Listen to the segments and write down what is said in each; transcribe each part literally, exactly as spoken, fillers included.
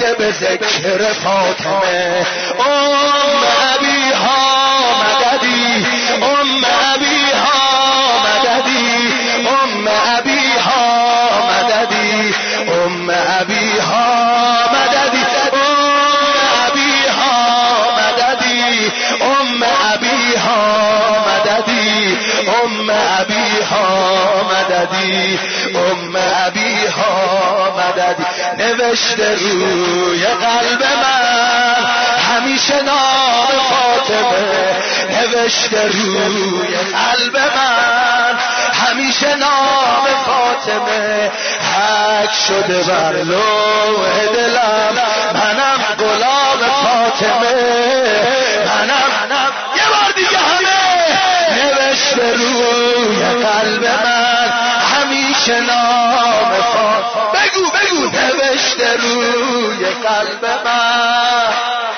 بوده به ذکر فاطمه. ام ابیها مددی، ام ابیها مددی، ام ابیها مددی، ام ابیها مددی، ام ابیها مددی، ام ابیها مددی، ام ابیها مددی. نوشته روی قلب من همیشه نام فاطمه، نوشته روی قلب من همیشه نام فاطمه. حک شده بر لوح دلم منم غلام فاطمه، منم یه بار دیگه همه نوشته روی قلب من همیشه نام فاطمه. بگو بگو نوشته روی قلب من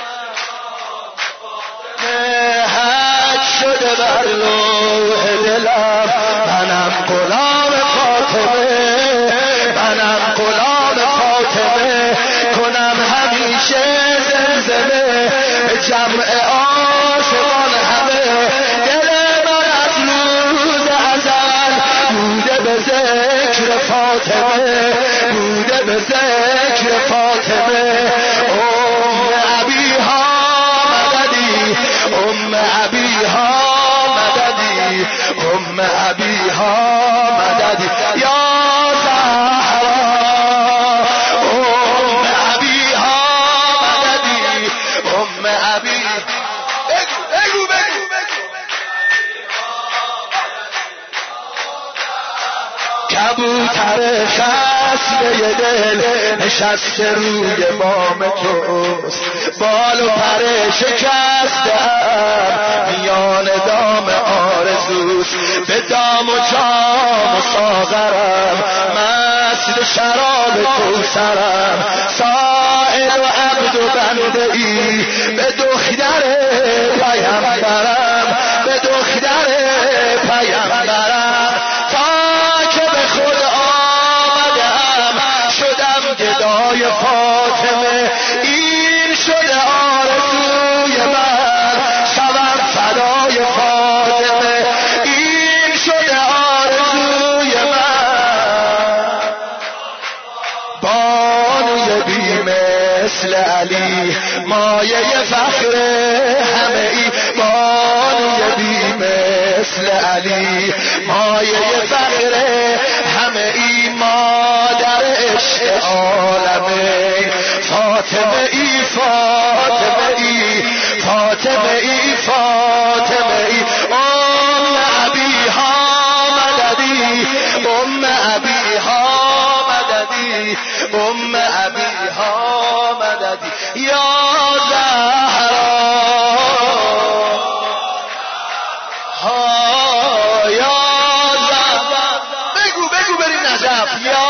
حک شده بر لوح دلم منم غلام فاطمه، منم غلام فاطمه. کنم همیشه زمزمه جمع عاشقان همه. دل من از روز ازل بوده به ذکر فاطمه، بوده به ذکر فاطمه. ام ابیها مددی، ام ابیها مددی، ام ابیها مددی. یا زهرا ام ابیها مددی، ام ابی. بگو بگو بگو کبوتر خسته دل نشسته روی بام توست، بال و پر شکسته‌ام میان دام آرزوست. به دام و جام و ساغرم مست شراب کوثرم، سائل و عبد و بنده ای به دختر پیامبرم، به دختر پیامبرم. تا که به خود آمدم شدم گدای فاطمه، این شده آرزوی من شوم فدای فاطمه، این شده آرزوی من. بانوی بی مثل علی مایه فخر همه ای، بانوی بی مثل علی مایه فخر همه ای. مادر عشق عالمه فاطمه ای، فاطمه ای، فاطمه ای، فاطمه ای. ام ابیها مددی، ام ابیها مددی، ام ابیها مددی. یا زهرا ها، یا زهرا. بگو بگو بریم نجف. یا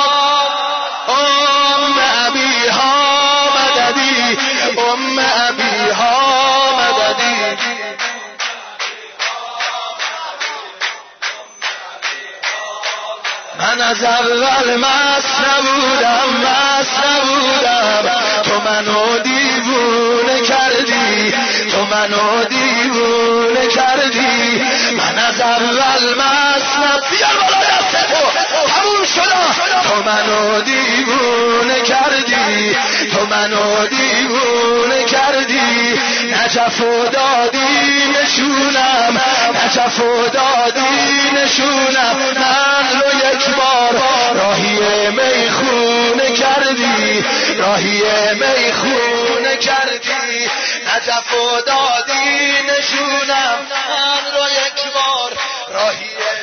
ام ابیها مددی، ام ابیها مددی. من از اول مست نبودم، مست نبودم، تو منو دیوونه کردی، تو منو دیوونه کردی. من از اول مست نبودم، بیار بالا دستتو، همون شدا. تو منو دیوونه کردی، تو منو دیوونه کردی. نجف و دادی نشونم، نجف و دادی نشونم. من رو یک بار راهی میخونه کردی، راهی میخونه کردی. نجف و دادی نشونم، من رو یک بار راهی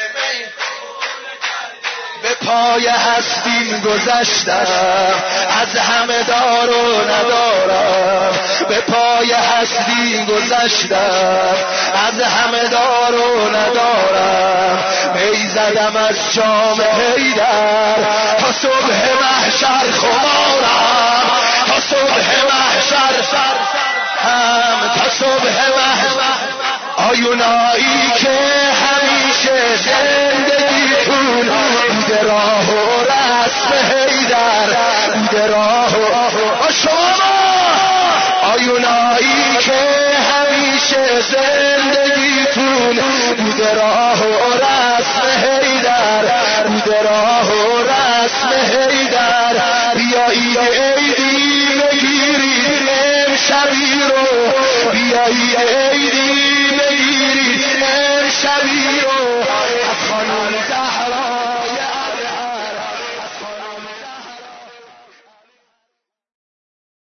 به پای هستیم گذشتم، از همه دار و ندارم. به پای هستی گذشتم، از همه دار و ندارم. می زدم از جام حیدر تا صبح محشر خمارم، تا صبح محشر هم، تا صبح محشر. آیونایی که همیشه زندگیتون بوده راه و رسم حیدر، بوده راه و شما آیونایی که همیشه زندگیتون بوده راه و رسم حیدر، بوده راه و رسم حیدر، بیایید عیدی بگیرید امشبی رو، بیایید عیدی بگیرید امشبی رو از خانون